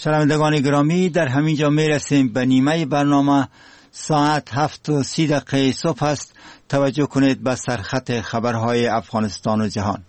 شنوندگان گرامی، در همین جا میرسیم به نیمه برنامه. ساعت 7:30 صبح است. توجه کنید به سرخط خبرهای افغانستان و جهان.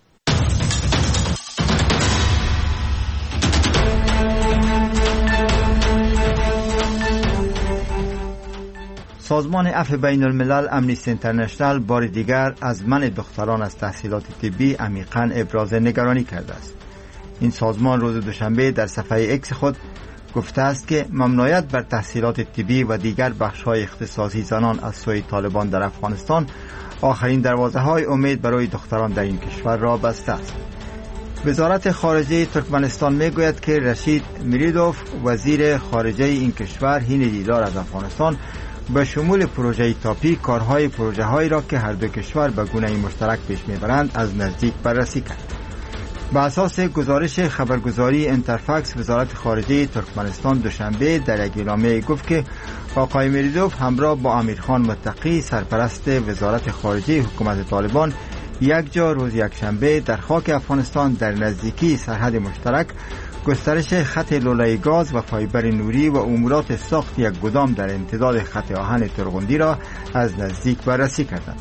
سازمان عفو بین الملل امنیستی اینترنشنال بار دیگر از منع دختران از تحصیلات طبی عمیقاً ابراز نگرانی کرده است. این سازمان روز دوشنبه در صفحه ایکس خود گفته است که ممنوعیت بر تحصیلات طبی و دیگر بخش‌های اختصاصی زنان از سوی طالبان در افغانستان آخرین دروازه‌های امید برای دختران در این کشور را بسته است. وزارت خارجه ترکمنستان میگوید که رشید میریدوف وزیر خارجه این کشور حین دیدار از افغانستان به شمول پروژه تاپی کارهای پروژه‌هایی را که هر دو کشور به گونه مشترک پیش میبرند از نزدیک بررسی کرد. بر اساس گزارش خبرگزاری انترفکس، وزارت خارجه ترکمنستان دوشنبه در یک اعلامیه گفت که آقای میریدوف همراه با امیرخان متقی سرپرست وزارت خارجه حکومت طالبان یک جا روز یکشنبه در خاک افغانستان در نزدیکی سرحد مشترک گسترش خط لوله گاز و فایبر نوری و امورات ساخت یک گدام در امتداد خط آهن ترغندی را از نزدیک بررسی کردند.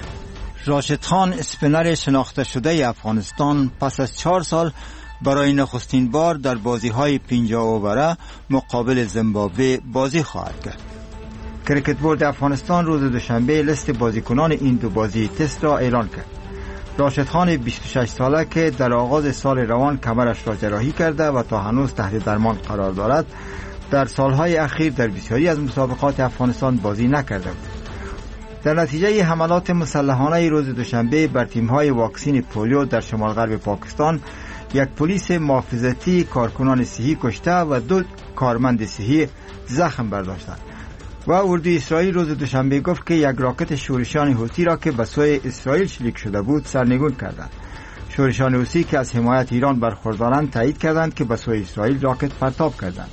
راشد خان، اسپینر شناخته شده افغانستان، پس از 4 سال برای نخستین بار در بازی‌های 50 اووره مقابل زیمبابوه بازی خواهد کرد. کریکت بورد افغانستان روز دوشنبه لیست بازیکنان این دو بازی تست را اعلان کرد. راشد خان 26 ساله که در آغاز سال روان کمرش را جراحی کرده و تا هنوز تحت درمان قرار دارد، در سالهای اخیر در بسیاری از مسابقات افغانستان بازی نکرده بود. در نتیجه حملات مسلحانه روز دوشنبه بر تیم‌های واکسین پولیو در شمال غرب پاکستان، یک پلیس محافظتی کارکنان صحی کشته و 2 کارمند صحی زخم برداشتند. و اردوی اسرائیل روز دوشنبه گفت که یک راکت شورشیان حوثی را که به سوی اسرائیل شلیک شده بود سرنگون کردند. شورشیان حوثی که از حمایت ایران برخوردارند تایید کردند که به سوی اسرائیل راکت پرتاب کردند.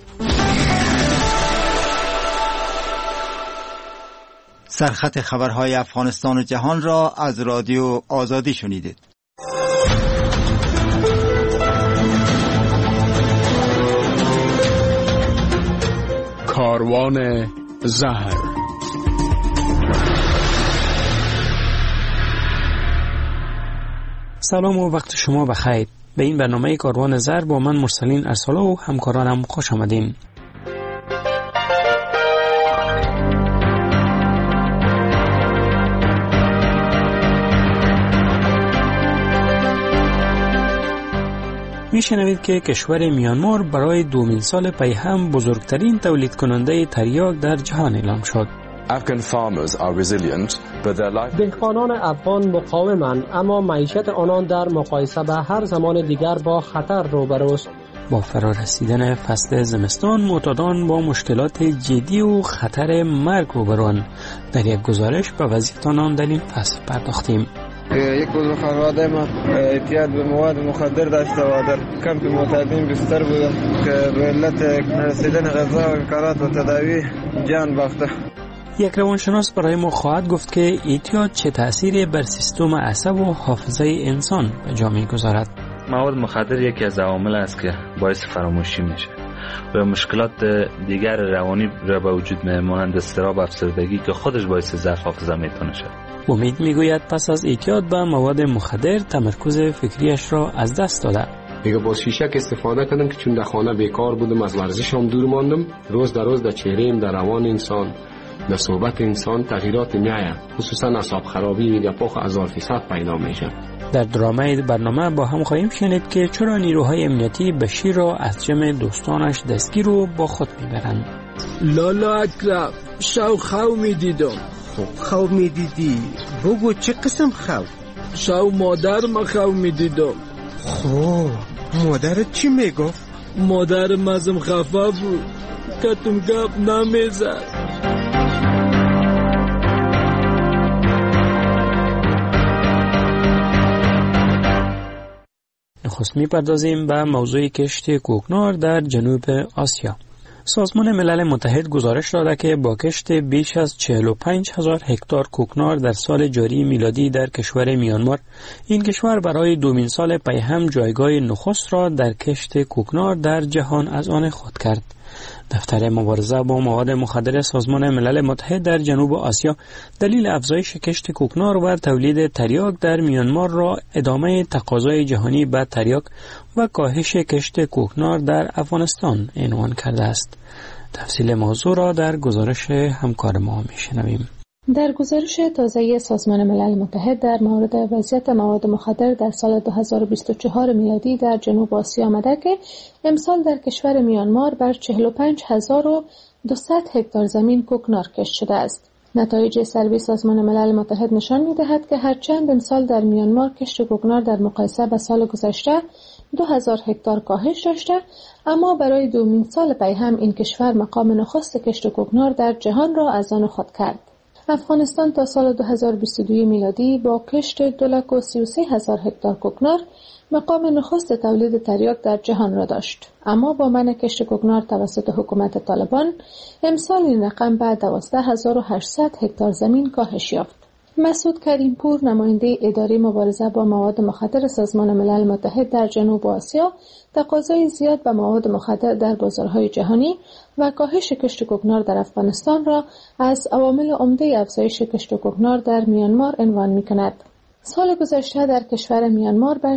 سرخط خبرهای افغانستان و جهان را از رادیو آزادی شنیدید. کاروان زهر. سلام و وقت شما بخیر. به این برنامه کاروان زهر با من مرسلین ارسالا و همکارانم خوش آمدین. میشنوید که کشور میانمار برای 2 سال پی هم بزرگترین تولید کننده تریاک در جهان اعلام شد. دهقانان افغان مقاومند، اما معیشت آنان در مقایسه به هر زمان دیگر با خطر روبروست. با فرارسیدن فصل زمستان معتادان با مشکلات جدی و خطر مرگ روبروند. در یک گزارش به وضعیت آنان در این فصل پرداختیم. یک عضو خانواده ما اعتیاد به مواد مخدر داشته و در کمپ معتادین بستر بوده که به علت نرسیدن غذا و امکانات و تداوی جان باخته. یک روانشناس برای ما خواهد گفت که اعتیاد چه تأثیری بر سیستم عصب و حافظه انسان به جا می‌گذارد. مواد مخدر یکی از عوامل است که باعث فراموشی میشه و مشکلات دیگر روانی را به وجود می‌آورند، اضطراب، افسردگی که خودش باعث ضعف حافظه میتونه شد. امید میگوید پس از اعتیاد به مواد مخدر تمرکز فکریش را از دست داده. دیگه با شیشک استفاده کردم که چون در خانه بیکار بودم، از ورزشم دور ماندم. روز در روز در چهره‌ام، در روان انسان، در صحبت انسان تغییرات میآید، خصوصا اعصاب خرابی و گپاخ 1000% پیدا میشه. در درامه برنامه با هم خواهیم شنید که چرا نیروهای امنیتی بشیر را از جمع دوستانش دستگیر و با خود میبرند. لالا اکرم، شو خو میدیدم. خو میدیدی؟ بگو چه قسم خو؟ شو مادرم خو میدیدم. خب مادرت چی میگفت؟ مادرم ازم خفه بود، کتم گپ نمیزد. نخست میپردازیم به موضوع کشت کوکنار در جنوب آسیا. سازمان ملل متحد گزارش داده که با کشت بیش از 45,000 هکتار کوکنار در سال جاری میلادی در کشور میانمار، این کشور برای دومین سال پی هم جایگاه نخست را در کشت کوکنار در جهان از آن خود کرد. دفتر مبارزه با مواد مخدر سازمان ملل متحد در جنوب آسیا دلیل افزایش کشت کوکنار و تولید تریاک در میانمار را ادامه تقاضای جهانی به تریاک و کاهش کشت کوکنار در افغانستان عنوان کرده است. تفصیل موضوع را در گزارش همکار ما میشنویم. در گزارش تازه سازمان ملل متحد در مورد وضعیت مواد مخدر در سال 2024 میلادی در جنوب آسیا آمده که امسال در کشور میانمار بر 45,200 هکتار زمین کوکنار کشت شده است. نتایج سلبی سازمان ملل متحد نشان می‌دهد که هرچند امسال در میانمار کشت کوکنار در مقایسه با سال گذشته 2000 هکتار کاهش داشته، اما برای دومین سال پی هم این کشور مقام نخست کشت کوکنار در جهان را از آن خود کرد. افغانستان تا سال 2022 میلادی با کشت 233,000 هکتار کوکنار مقام نخست تولید تریاک در جهان را داشت، اما با منع کشت کوکنار توسط حکومت طالبان امسال این رقم به 12,800 هکتار زمین کاهش یافت. مسعود کریم پور، نماینده اداره مبارزه با مواد مخدر سازمان ملل متحد در جنوب آسیا، تقاضای زیاد به مواد مخدر در بازارهای جهانی و کاهش کشت کوکنار در افغانستان را از عوامل عمده افزایش کشت کوکنار در میانمار عنوان می‌کند. سال گذشته در کشور میانمار بر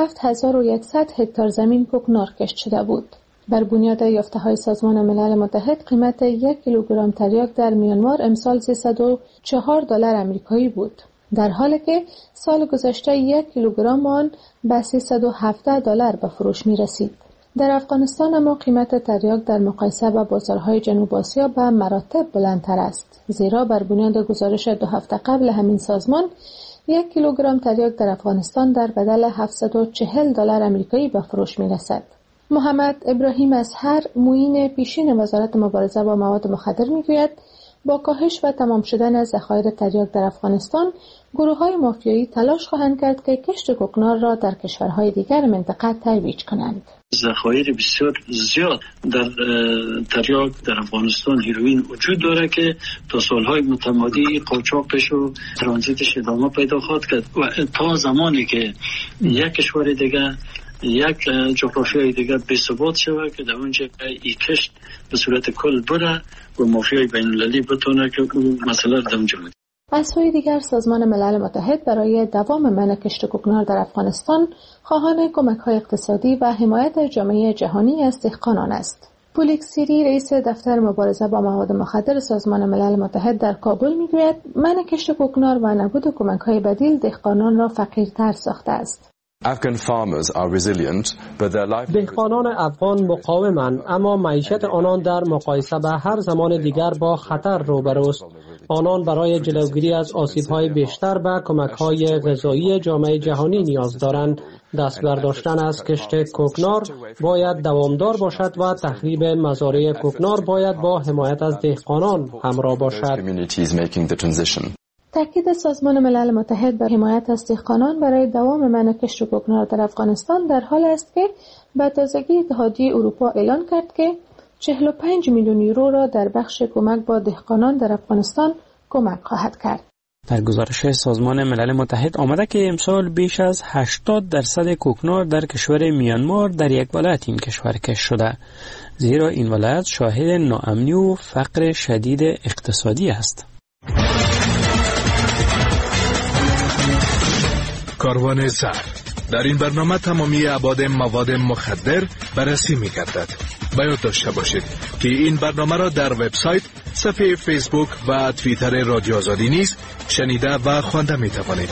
47,100 هکتار زمین کوکنار کشت شده بود. بر بنیاد یافته‌های سازمان ملل متحد قیمت 1 کیلوگرم تریاک در میانمار امسال $304 آمریکایی بود، در حالی که سال گذشته 1 کیلوگرم آن به $317 به فروش می رسید. در افغانستان اما قیمت تریاک در مقایسه با بازارهای جنوب آسیا به مراتب بلندتر است، زیرا بر بنیاد گزارش 2 هفته قبل همین سازمان 1 کیلوگرم تریاک در افغانستان در بدل $740 آمریکایی به فروش می رسد. محمد ابراهیم اصهر، معین پیشین وزارت مبارزه با مواد مخدر میگوید با کاهش و تمام شدن ذخایر تریاک در افغانستان، گروه‌های مافیایی تلاش خواهند کرد که کشت کوکنار را در کشورهای دیگر منطقه ترویج کنند. ذخایر بسیار زیاد در تریاک در افغانستان هیروئین وجود داره که تا سالهای متمادی قاچاقش و ترانزیتش ادامه پیدا خواهد کرد و تا زمانی که یک کشور دیگه یک جغرافیای دیگه بی ثبات شود که در اونجا این کشت به صورت کل بره و مافیای بین المللی بتونه که اون مسئله رو در اونجا بده. از سوی دیگر سازمان ملل متحد برای دوام منع کشت کوکنار در افغانستان خواهان کمک‌های اقتصادی و حمایت جامعه جهانی از دهقانان است. پولیک سیری، رئیس دفتر مبارزه با مواد مخدر سازمان ملل متحد در کابل میگوید منع کشت کوکنار و نبود کمک‌های بدیل دهقانان را فقیرتر ساخته است. دهقانان افغان مقاومند، اما معیشت آنان در مقایسه به هر زمان دیگر با خطر روبروست. آنان برای جلوگیری از آسیب‌های بیشتر به کمک‌های غذایی جامعه جهانی نیاز دارند. دست برداشتن از کشت کوکنار باید دوامدار باشد و تخریب مزارع کوکنار باید با حمایت از دهقانان همراه باشد. تاکید سازمان ملل متحد بر حمایت از دهقانان برای دوام منع کشت کوکنار در افغانستان در حال است که به تازگی اتحادیه اروپا اعلان کرد که 45 میلیون یورو را در بخش کمک با دهقانان در افغانستان کمک خواهد کرد. در گزارش سازمان ملل متحد آمده که امسال بیش از 80% کوکنار در کشور میانمار در یک ولایت این کشور کشت شده، زیرا این ولایت شاهد ناامنی و فقر شدید اقتصادی است. کاروان زهر. در این برنامه تمامی ابعاد مواد مخدر بررسی می‌گردد. باید داشته باشید که این برنامه را در وبسایت، صفحه فیسبوک و توییتر رادیو آزادی نیز شنیده و خوانده می‌توانید.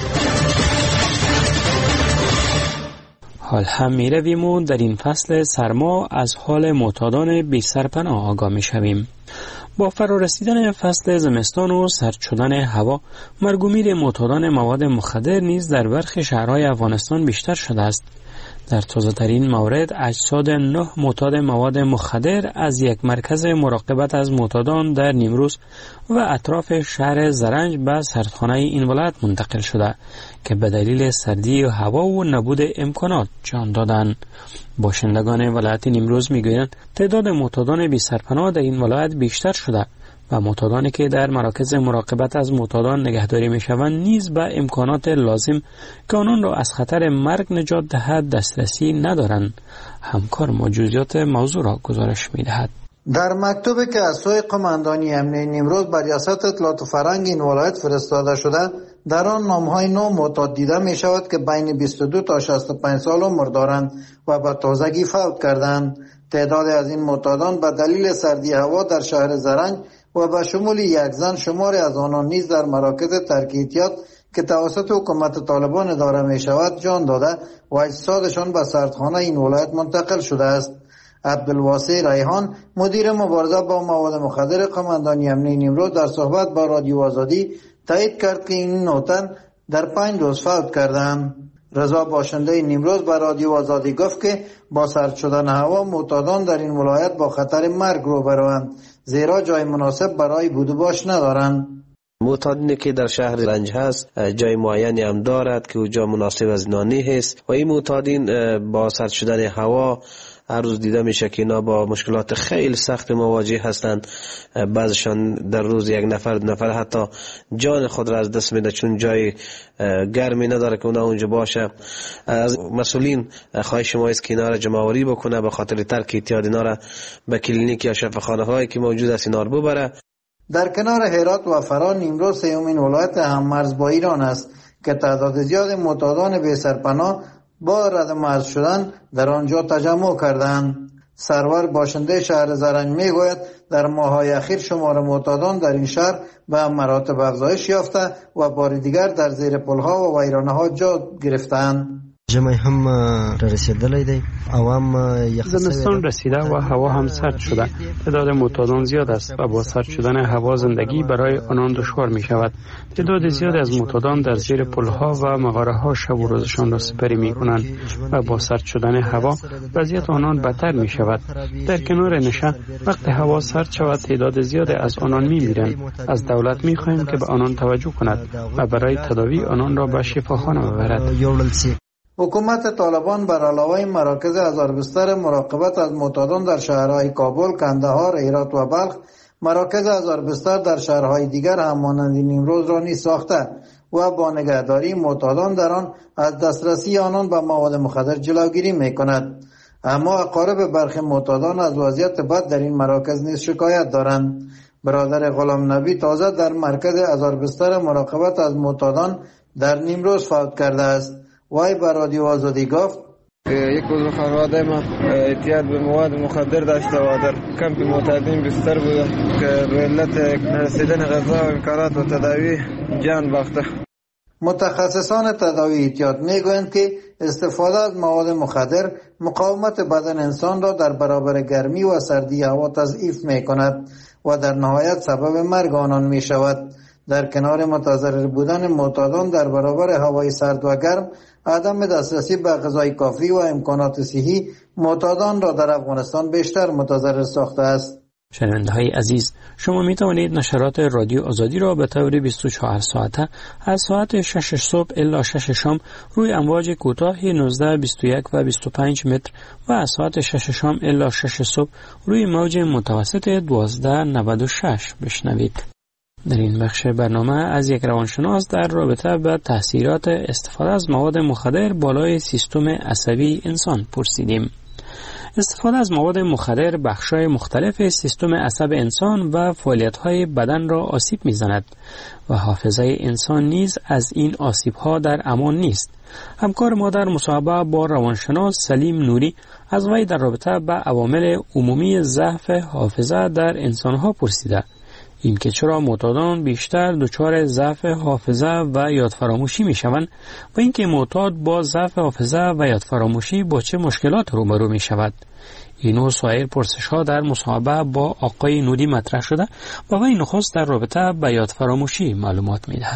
حال هم می‌رویم و در این فصل سرما از حال معتادان بی سرپناه آگاه می‌شویم. با فرارسیدن فصل زمستان و سرد شدن هوا، مرگ و میر معتادان مواد مخدر نیز در برخی شهرهای افغانستان بیشتر شده است. در تازه‌ترین مورد اجساد 9 معتاد مواد مخدر از یک مرکز مراقبت از معتادان در نیمروز و اطراف شهر زرنج به سردخانه این ولایت منتقل شده که به دلیل سردی و هوا و نبود امکانات جان دادند. باشندگان ولایت نیمروز میگویند تعداد معتادان بی سرپناه در این ولایت بیشتر شده و معتادانی که در مراکز مراقبت از معتادان نگهداری میشوند نیز به امکانات لازم که آنان را از خطر مرگ نجات دهد دسترسی ندارند. همکار ما جزئیات موضوع را گزارش میدهد. در مکتوبی که از سوی قماندانی امنیه نیمروز بر ریاست اطلاعات فرهنگ این ولایت فرستاده شده، در آن نام‌های 9 معتاد دیده می شود که بین 22 تا 65 سال عمر دارند و به تازگی فوت کردند. تعداد از این معتادان به دلیل سردی هوا در شهر زرنج و به شمول یک زن شماری از آنان نیز در مراکز ترک احتیاط که توسط حکومت طالبان اداره می شود جان داده و اجسادشان به سردخانه این ولایت منتقل شده است. عبدالواسع ریحان مدیر مبارزه با مواد مخدر قماندانی امنیه نیمروز در صحبت با رادیو آزادی تایید کرد که این 9 تن در 5 روز فوت کردند. رضا باشنده نیمروز به رادیو آزادی گفت که با سرد شدن هوا معتادان در این ولایت با خطر مرگ روبروند، زیرا جای مناسب برای بود و باش ندارند. معتادینی که در شهر رنج هست جای معینی هم دارد که اونجا مناسب از نانی هست و این معتادین با سرد شدن هوا هر روز دیده میشه که اینا با مشکلات خیلی سخت مواجه هستند. بعضشان در روز یک نفر دو نفر حتی جان خود را از دست میده چون جای گرمی نداره که اونا اونجا باشه. از مسئولین خواهش ما است که اینا را جمع‌آوری بکنه به خاطر ترک اعتیاد اینا را به کلینیک یا شفاخانه هایی که موجود است اینا رو ببره. در کنار هرات و فرا نیمروز سومین ولایت هم مرز با ایران است که تعداد زیاد معتادان بی سرپناه با رد مرز شدن در آنجا تجمع کردند. سرور باشنده شهر زرنج میگوید در ماه‌های اخیر شمار معتادان در این شهر به مراتب افزایش یافته و بار دیگر در زیر پل‌ها و ویرانه‌ها جا گرفتند. ژمی هم رسیدلی دی عوام زمستان رسیده و هوا هم سرد شده. تعداد معتادان زیاد است و با سرد شدن هوا زندگی برای آنان دشوار می شود. تعداد زیاد از معتادان در زیر پلها و مغاره‌ها شب و روزشان را سپری می کنند و با سرد شدن هوا وضعیت آنان بدتر می شود. در کنار نشه وقت هوا سرد شود تعداد زیاد از آنان می میرند. از دولت می خواهیم که به آنان توجه کند و برای تداوی آنان را به شفاخانه ببرد. حکومت طالبان بر علاوه مراکز هزار بستر مراقبت از معتادان در شهرهای کابل، کندهار، هرات و بلخ، مراکز هزار بستر در شهرهای دیگر هم مانند نیمروز را نیز ساخته و با نگهداری معتادان در آن از دسترسی آنان به مواد مخدر جلوگیری می‌کند. اما اقارب برخی معتادان از وضعیت بد در این مراکز نیز شکایت دارند. برادر غلام نبی تازه در مرکز هزار بستر مراقبت از معتادان در نیمروز فوت کرده است. وای بر رادیو آزادی گفت یک روز خانواده ما اعتیاد به مواد مخدر داشته و در کمپ معتادین بستر بوده که به علت نرسیدن غذا و امکانات و تداوی جان باخته. متخصصان تداوی اعتیاد میگویند که استفاده از مواد مخدر مقاومت بدن انسان را در برابر گرمی و سردی هوا تضعیف میکند و در نهایت سبب مرگ آنان میشود. در کنار متضرر بودن معتادان در برابر هوای سرد و گرم، عدم دسترسی به غذای کافی و امکانات صحی معتادان را در افغانستان بیشتر متضرر ساخته است. شنونده‌های عزیز، شما می توانید نشرات رادیو آزادی را به طور 24 ساعته از ساعت 6 صبح الی 6 شام روی امواج کوتاه 19، 21 و 25 متر و از ساعت 6 شام الی 6 صبح روی موج متوسط 1296 بشنوید. در این بخش برنامه از یک روانشناس در رابطه با تاثیرات استفاده از مواد مخدر بالای سیستم عصبی انسان پرسیدیم. استفاده از مواد مخدر بخش‌های مختلف سیستم عصب انسان و فعالیت‌های بدن را آسیب می‌زند و حافظه انسان نیز از این آسیب‌ها در امان نیست. همکار ما در مصاحبه با روانشناس سلیم نوری از وی در رابطه با عوامل عمومی ضعف حافظه در انسان‌ها پرسیده. این که چرا معتادان بیشتر دچار ضعف حافظه و یادفراموشی میشوند و اینکه معتاد با ضعف حافظه و یادفراموشی با چه مشکلات روبرو می شود. این و سایر پرسش ها در مصاحبه با آقای نوری مطرح شده و وی نخست در رابطه با یادفراموشی معلومات می دهد.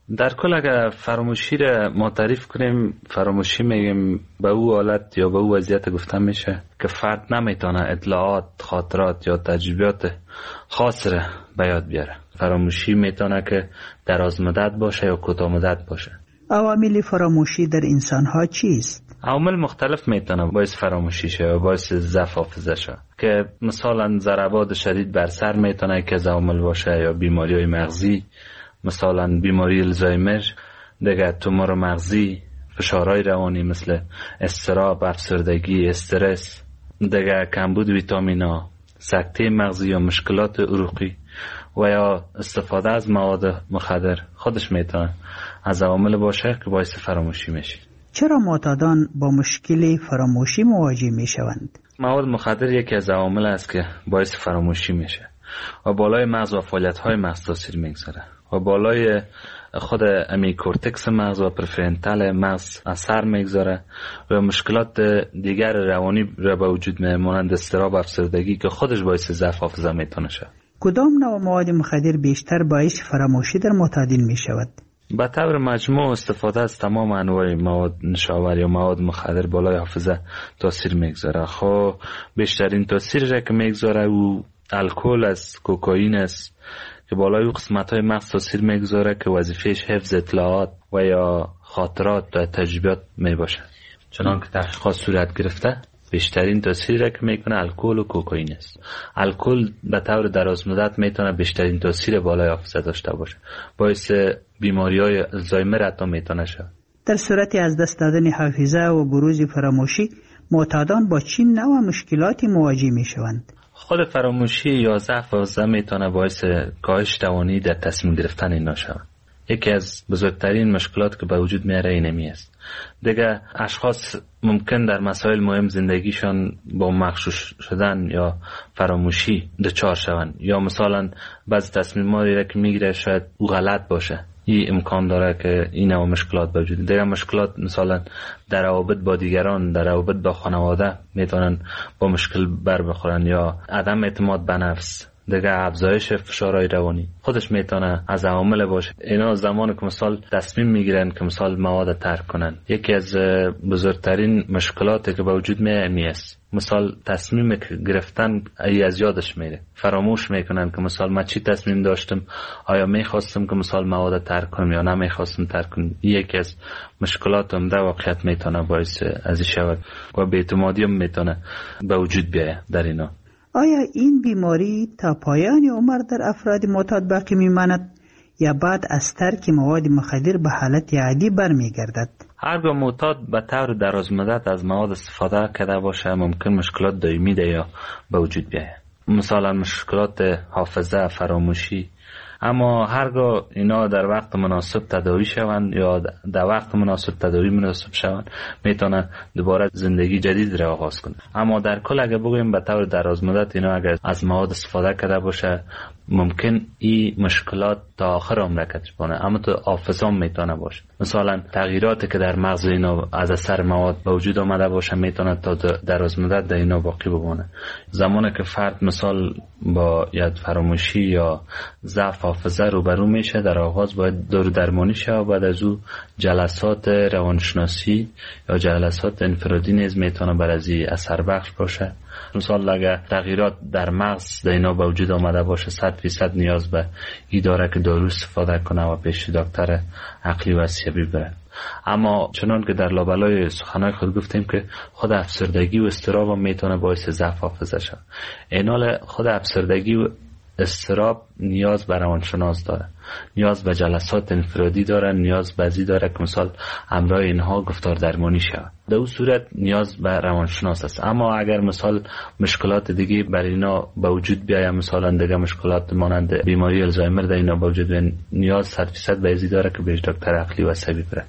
در کل اگر فراموشی را ما تعریف کنیم، فراموشی میگیم به او حالت یا به او وضعیت گفته میشه که فرد نمیتونه اطلاعات، خاطرات یا تجربیات خاص را به یاد بیاره. فراموشی میتونه که دراز مدت باشه یا کوتاه مدت باشه. عوامل فراموشی در انسان‌ها چیست؟ عوامل مختلف میتونه باعث فراموشی شه و باعث ضعف حافظه شه، که مثلا ضربات شدید بر سر میتونه که از عوامل باشه، یا بیماری‌های مغزی، مثلا بیماری الزایمر، دیگه تومور مغزی، فشارهای روانی مثل اضطراب، افسردگی، استرس، دیگه کمبود ویتامینا، سکته مغزی یا مشکلات عروقی و یا استفاده از مواد مخدر خودش میتونه از عوامل باشه که باعث فراموشی میشه. چرا معتادان با مشکل فراموشی مواجه میشوند؟ مواد مخدر یکی از عوامل است که باعث فراموشی میشه و بالای مغز و فعالیت‌های مغز تاثیر میگذاره و بالای خود امی کورتکس مغز و پرفرنتال مغز اثر میگذاره و مشکلات دیگر روانی را به وجود میاره، مانند اضطراب، افسردگی که خودش باعث ضعف حافظه میتونه شه. کدام نوع مواد مخدر بیشتر باعث فراموشی در معتادین میشود؟ به طور مجموع استفاده از تمام انواع مواد نشاور یا مواد مخدر بالای حافظه تاثیر میگذاره. خب بیشترین تاثیر را که میگذاره او الکل است، کوکائین است که بالای قسمت های مغز تاثیر میگذاره که وظیفهش حفظ اطلاعات و یا خاطرات و تجربیات میباشه. چنانکه تحقیقات صورت گرفته بیشترین تاثیر را که میکنه الکل و کوکائین است. الکل به طور دراز مدت میتونه بیشترین تاثیر بالای حافظه داشته باشه، باعث بیماری‌های الزایمر حتی میتونه شه. در صورت از دست دادن حافظه و بروز فراموشی، معتادان با چه نوع مشکلاتی مواجه میشوند؟ خود فراموشی یا ضعف حافظه میتونه باعث کاهش توانایی در تصمیم گرفتن اینا شود. یکی از بزرگترین مشکلات که به وجود میاره اینمی است. دیگه اشخاص ممکن در مسائل مهم زندگیشان با مغشوش شدن یا فراموشی دچار شوند، یا مثلا بعضی تصمیماتی را که میگیره شاید او غلط باشه. این امکان داره که این نوع مشکلات وجود. دیگه مشکلات مثلا در روابط با دیگران، در روابط با خانواده میتونن با مشکل بر بخورن، یا عدم اعتماد به نفس، دیگه افزایش فشارهای روانی خودش میتونه از عوامل باشه. اینا زمانی که مثلا تصمیم میگیرن که مثلا مواد ترک کنن، یکی از بزرگترین مشکلاتی که به وجود میاد است. مثلا تصمیم گرفتن از یادش میره، فراموش میکنن که مثلا من چی تصمیم داشتم، آیا میخواستم که مثلا مواد ترک کنم یا نمیخواستم ترک کنم. یکی از مشکلات عمده واقعیت میتونه باعث از شود و بی‌اعتمادی هم میتونه به وجود بیاید در اینا. آیا این بیماری تا پایان عمر در افراد معتاد باقی میماند یا بعد از ترک مواد مخدر به حالت عادی برمیگردد؟ هرگاه معتاد به طور دراز مدت از مواد استفاده کرده باشه، ممکن مشکلات دائمی ده یا به وجود بیاید، مثلا مشکلات حافظه، فراموشی. اما هرگاه اینا در وقت مناسب تداوی شوند یا در وقت مناسب تداوی مناسب شوند، میتونن دوباره زندگی جدید را آغاز کنند. اما در کل اگر بگویم به طور دراز مدت اینا اگر از مواد استفاده کرده باشه، ممکن این مشکلات تا آخر عمر کشف کنه، اما تو حافظه میتونه باشه. مثلا تغییراتی که در مغز اینا از اثر مواد به وجود آمده باشه میتونه تا دراز مدت در اینا باقی بمونه. زمانی که فرد مثال با یاد فراموشی یا ضعف حافظه روبرو میشه، در آغاز باید دارو درمانی شه و بعد از او جلسات روانشناسی یا جلسات انفرادی نیز میتونه بر از این اثر بخش باشه. مثلا اگر تغییرات در مغز در اینا به وجود آمده باشه، 100% نیاز به این داره که دارو استفاده کنه و پیش دکتر عقلی و عصبی بره. اما چنان که در لابلای سخنهای خود گفتیم که خود افسردگی و اضطراب هم میتونه باعث ضعف حافظه شه. اینال خود افسردگی و اضطراب نیاز به روانشناس داره، نیاز به جلسات انفرادی داره، نیاز به ازی داره که مثلا همراه اینها گفتار درمانی شود. در اون صورت نیاز به روانشناس است. اما اگر مثلا مشکلات دیگه بر اینا به وجود بیاید، مثلا دیگه مشکلات مانند بیماری الزایمر در اینا به وجود بیاید، نیاز 100% به ازی داره که به دکتر عقلی و عصبی بره.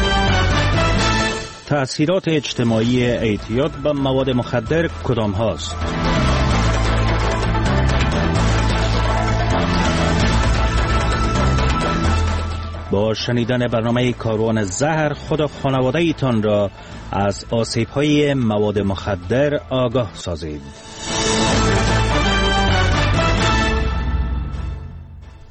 تأثیرات اجتماعی اعتیاد به مواد مخدر کدام هاست؟ با شنیدن برنامه کاروان زهر خود خانواده ایتان را از آسیب‌های مواد مخدر آگاه سازید.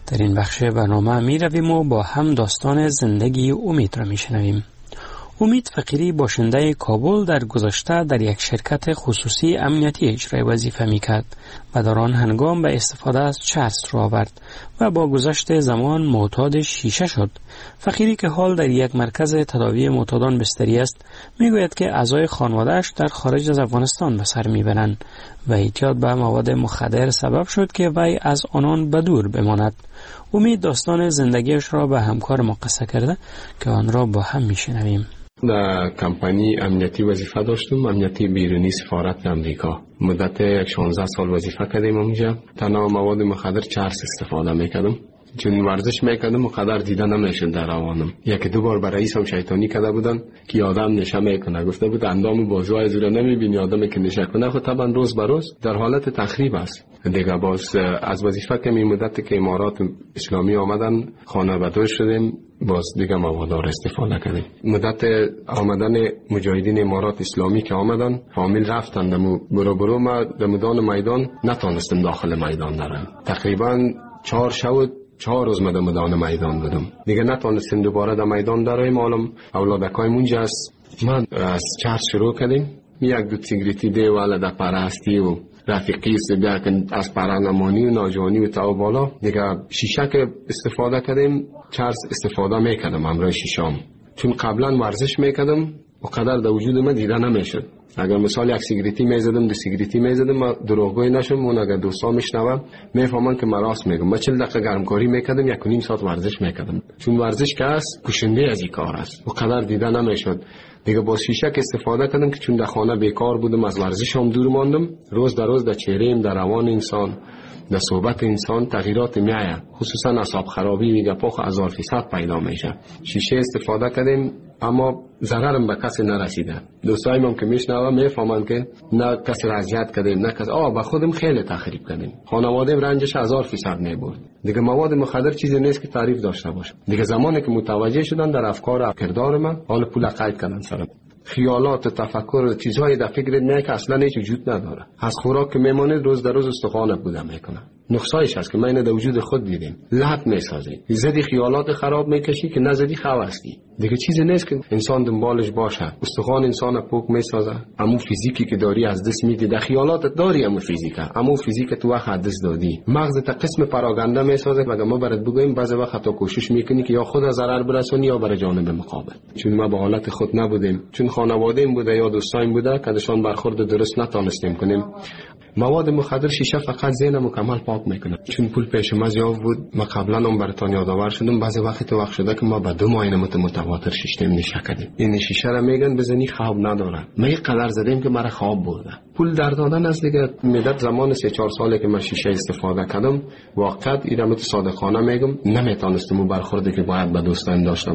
در این بخش برنامه می رویم و با هم داستان زندگی امید را می شنویم. امید فقیری باشنده کابل در گذشته در یک شرکت خصوصی امنیتی اجرای وظیفه می کرد و در آن هنگام به استفاده از چرس را آورد و با گذشت زمان معتاد شیشه شد. فقیری که حال در یک مرکز تداوی معتادان بستری است می گوید که اعضای خانواده‌اش در خارج از افغانستان به سر می برند و اعتیاد به مواد مخدر سبب شد که وی از آنان به دور بماند. امید داستان زندگیش را به همکار ما قصه کرده که آن را با هم می شنویم. در کمپانی امنیتی وظیفه داشتم، امنیتی بیرونی سفارت امریکا. مدت 16 سال وظیفه کردم اونجا. تنها مواد مخدر چرس استفاده میکردم. چون ورزش میکردم و قدر دیده نمیشد در روانم. یک دو بار برای رئیسم شیطانی کرده بودن که آدم نشه میکنه. گفته بود اندام بازوهای زور نمیبینی آدمی که نشه کنه. خب طبعا روز به روز در حالت تخریب است. دیگه باز از وظیفه که این مدت که امارات اسلامی آمدن خانواده شدیم، باز دیگه موادار استفاده کردیم. مدت آمدن مجاهدین امارات اسلامی که آمدن فامیل رفتن برو ما در میدان میدان نتونستم داخل میدان درم. تقریبا 4 شب 4 روز در میدان میدان بودم. دیگه نتونستیم دوباره در میدان دریم. معلوم اولادکای مونجا است. من از چرس شروع کردیم. یک دو سیگریتی دیواله در پرستی و رفیقی سبیا که از پرانمانی و ناجوانی و تا بالا دیگه شیشه که استفاده کردیم چرس استفاده میکردم همراه شیشام. چون قبلا ورزش میکردم و قدر در وجود من دیده نمیشد. اگر مثال یک سیگریتی میزدم 2 سیگریتی میزدم ما دروغگویی نشم. اون اگر دوستا میشنون میفهمن که من راست میگم. من 40 دقیقه گرمکاری میکردم 1.5 ساعت ورزش میکردم. چون ورزش که است کشنده از این کار است و قدر دیده نمیشد. دیگه با شیشه که استفاده کردم که چون در خانه بیکار بودم از ورزشم دور ماندم. روز در روز در چهره‌ام در روان انسان در صحبت انسان تغییرات میآید، خصوصا اعصاب خرابی و گپاخ 1000% پیدا میشه. شیشه استفاده کردیم اما ضررم به کسی نرسیده. دوستایم که میشنوم میفهمن که نه کسی را اذیت کردیم نه کسی به خودم خیلی تخریب کردیم. خانواده‌ام رنجش 1000% میبرد. دیگه مواد مخدر چیزی نیست که تعریف داشته باشه. دیگه زمانی که متوجه شدن در افکار و کردار من حال پول قید کردن سرم. خیالات و تفکر چیزهای در فکر نه که اصلا هیچ وجود نداره. از خوراک که میمانید روز در روز استخوان بودم میکنه. نقصایش هست که من در وجود خود دیدیم. لحت میسازی. زدی خیالات خراب میکشی که نزدی خواستی. دیگه چیزی نیست که انسان دنبالش باشه. استخوان انسان پوک میسازه. امو فیزیکی که داری از دست میدی. در خیالات داری امو فیزیکه. امو فیزیک تو وقت از دست دادی. مغز تا قسم پراگنده میسازه. مگه ما برات بگویم بعضی وقت تو کوشش میکنی که یا خود از ضرر برسونی یا برای جانب مقابل. چون ما به حالت خود نبودیم. چون خانواده‌ام بوده یا دوستایم بوده که دشان برخورد درست نتونستیم کنیم. مواد مخدر شیشه فقط ذهن مکمل پاک میکنه. چون پول پیش ما زیاد بود. ما قبلا هم براتون یادآور شدم بعضی وقت تو وقت شده که ما به 2 ماه متواتر شیشه نشه کردیم. این شیشه را میگن بزنی خواب نداره. ما یک قدر زدیم که مرا خواب برده. پول در دادن از دیگه مدت زمان 3-4 ساله که من شیشه استفاده کردم واقعا اینم صادقانه میگم نمیتونستم برخوردی که باید با دوستان داشته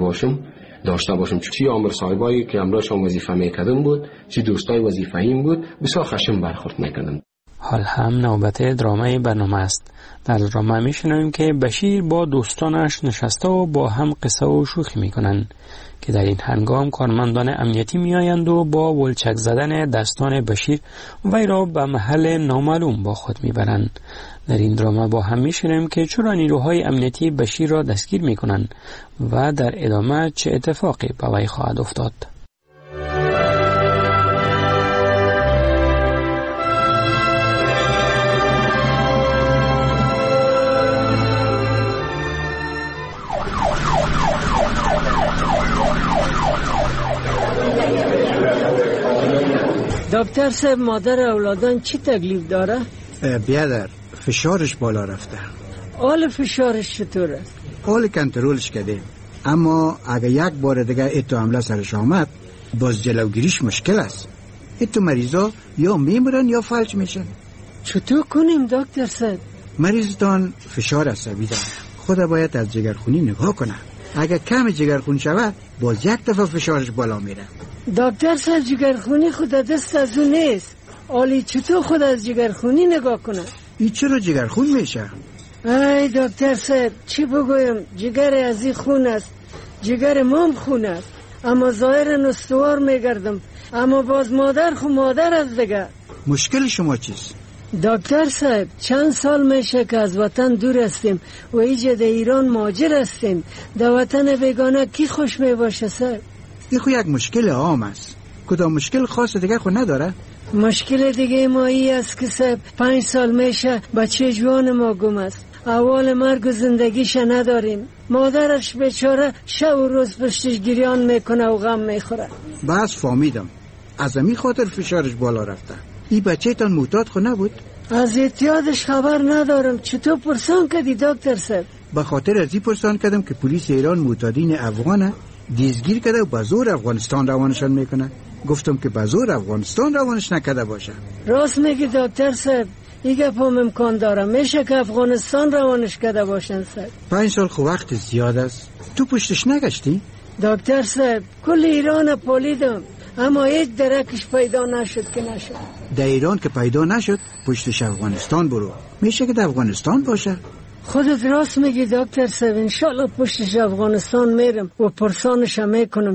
باشم. چی عمر صاحبایی که امروزشون وظیفه میکردم بود چی دوستای وظیفه‌ایم بود بسیار خشم برخورد میکردم. حال هم نوبت درامای برنامه است. در درامه میشنویم که بشیر با دوستانش نشسته و با هم قصه و شوخی میکنند که در این هنگام کارمندان امنیتی میآیند و با ولچک زدن دستان بشیر وی را به محل نامعلوم با خود میبرند. در این درامه با هم میشنویم که چرا نیروهای امنیتی بشیر را دستگیر میکنند و در ادامه چه اتفاقی به وی خواهد افتاد. دکتر صاحب مادر اولادان چی تکلیف داره؟ بیادر فشارش بالا رفته. حال فشارش چطوره؟ حال کنترلش کردیم اما اگه یک بار دیگه ایتو حمله سرش آمد باز جلوگیریش مشکل است. ایتو مریضا یا میمرن یا فلج میشن. چطور کنیم دکتر صاحب؟ مریضتان فشار عصبی داره. خدا باید از جگرخونی نگاه کنه. اگه کم جگرخون شود باز یک دفعه فشارش بالا میره. دکتر صاحب جگرخونی خود دست از اون نیست. آلی چطور خود از جگرخونی نگاه کنه؟ ای چرا جگرخون میشه؟ ای دکتر صاحب چی بگویم؟ جگر از این خون است. جگر مام خون است. اما ظاهر نستوار میگردم. اما باز مادر خو مادر از دیگه. مشکل شما چیست؟ دکتر صاحب چند سال میشه که از وطن دور هستیم و اینجا در ایران مهاجر هستیم. در وطن بیگانه کی خوش می باشه صاحب؟ این خو یک مشکل عام است. کدام مشکل خاص دیگه خو نداره؟ مشکل دیگه ما ای است که صاحب 5 سال میشه بچه جوان ما گم است. اول مرگ و زندگیش نداریم. مادرش بیچاره شب و روز پشتش گریان میکنه و غم میخوره. بس فهمیدم. از همین خاطر فشارش بالا رفته. این بچه تان معتاد خو نبود؟ از اعتیادش خبر ندارم. چطور پرسان کردی دکتر صاحب؟ به خاطر از این پرسان کردم که پلیس ایران معتادین افغانه دیزگیر کرده و به زور افغانستان روانشان میکنه. گفتم که به زور افغانستان روانش نکرده باشه. راست میگی دکتر صاحب. این گپم امکان داره. میشه که افغانستان روانش کرده باشن صاحب. 5 سال خو وقت زیاد است. تو پشتش نگشتی؟ دکتر صاحب کل ایران پالیدم اما هیچ درکش پیدا نشد که نشد. در ایران که پیدا نشد پشتش افغانستان برو. میشه که در افغانستان باشه. خودت راست میگی دکتر صاحب. انشالله پشتش افغانستان میرم و پرسانش میکنم.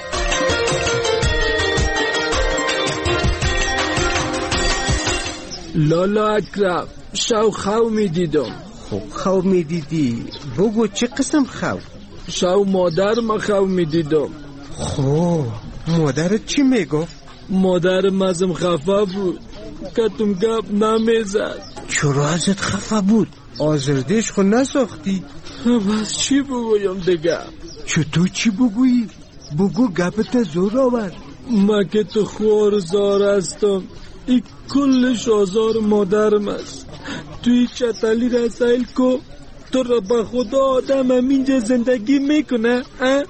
لالا اکرم شو خو میدیدم. خب خو میدیدی بگو چه قسم خو؟ شو مادر ما خو میدیدم. خب مادرت چی میگفت؟ مادرم ازم خفه بود. کتم گپ نمیزد. چرا ازت خفه بود؟ آزردش خو نساختی؟ بس چی بگویم دیگه؟ چطور چی بگویی؟ بگو گپت زور آور. ما که تو خوارزار هستم. این کلش آزار مادرم است. توی چطلی رسایل کو تو را به خدا آدم همینجا زندگی میکنه؟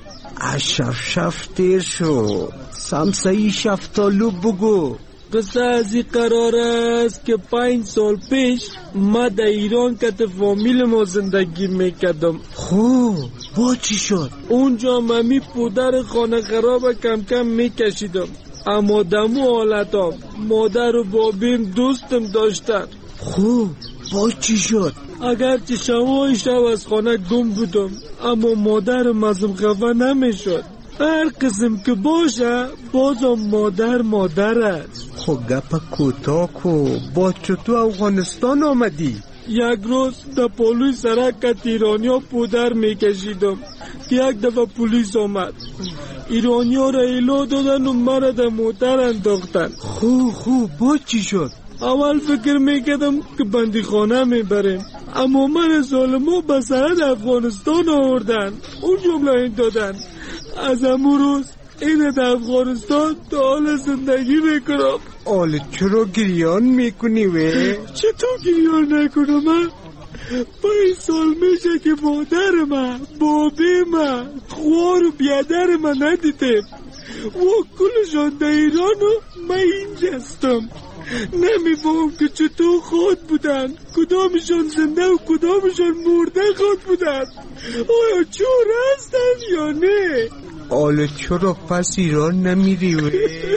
شف تیر شو. سمسایی شفتالو بگو. قصه از این قرار است که 5 سال پیش ما در ایران کت فامیل ما زندگی میکردم. خوب با چی شد؟ اونجا ممی پودر خانه خراب کم کم میکشیدم. اما دمو حالتام مادر و بابیم دوستم داشتن. خوب با چی شد؟ اگرچه شب از خانه گم بودم اما مادرم ازم خفه نمیشد. هر قسم که باشه بازم مادر است. خب گپ کوتاه کو. با چطور افغانستان آمدی؟ یک روز در پلوی سرک ایرانیا پودر میکشیدم که یک دفعه پلیس آمد. ایرانیا را ایلو دادن و مرا در موتر انداختن. خوب با چی شد؟ اول فکر میکردم که بندی خانه میبریم اما من ظالما به سرحد افغانستان آوردن. اون جمله این دادن. از همون روز این در افغانستان تا حال زندگی میکنم. حالا چرا گریان میکنی وی؟ چطور گریان نکنم؟ 5 سال میشه که مادرم بابیم خوار و بیادر من ندیدم و کلشان در ایران و من اینجا هستم. نمیفهم که چطور خود بودن. کدامشان زنده و کدامشان مرده خود بودن. آیا چور هستن یا نه؟ حالا چرا پس ایران نمیری وی؟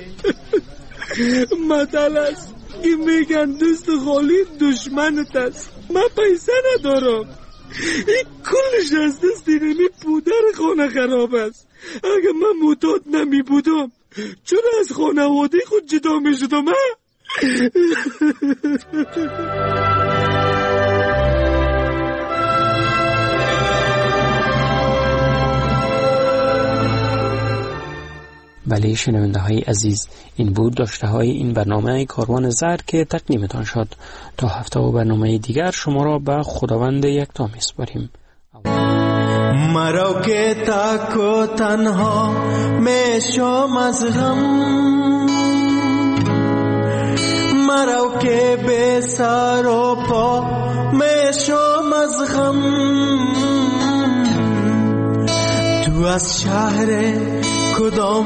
مطل است که میگن دوست خالی دشمنت است. من پیسه ندارم. این کلش از دست اینمی پودر خانه خراب است. اگه من معتاد نمی بودم چرا از خانواده خود جدا می شدم؟ بله شنونده های عزیز، این بود داشته های این برنامه کاروان زهر که تقدیمتان شد. تا هفته و برنامه دیگر شما را به خداوند یکتا میسپاریم. مرو که تک و تنها میشم از غم، مرو که به سر و پا میشم از غم. تو از شهر کدام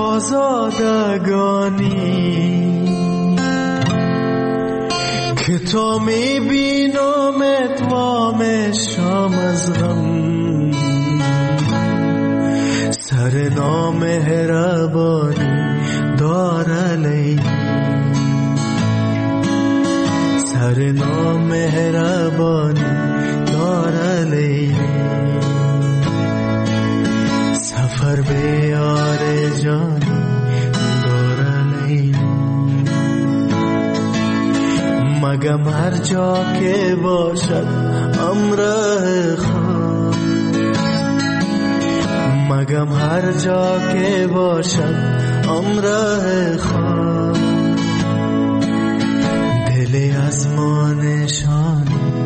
آزادگانی که تو میبینمت و میشم از غم. سر نامهربانی دار لیلی، سر نامهربانی دار لیلی. سفر به یار جانی دار لیلی. مگم هر جا که باشد امره خود، مگم هر جا که باشد امره خود، دل از ما نشانی